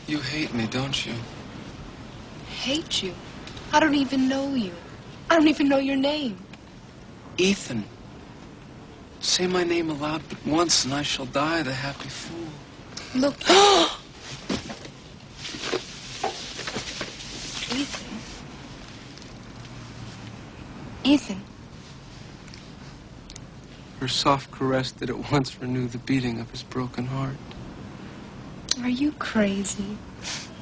You hate me, don't you? Hate you? I don't even know you. I don't even know your name. Ethan. Say my name aloud but once, and I shall die the happy fool. Look. Ethan. Ethan. Her soft caress did at once renew the beating of his broken heart. Are you crazy?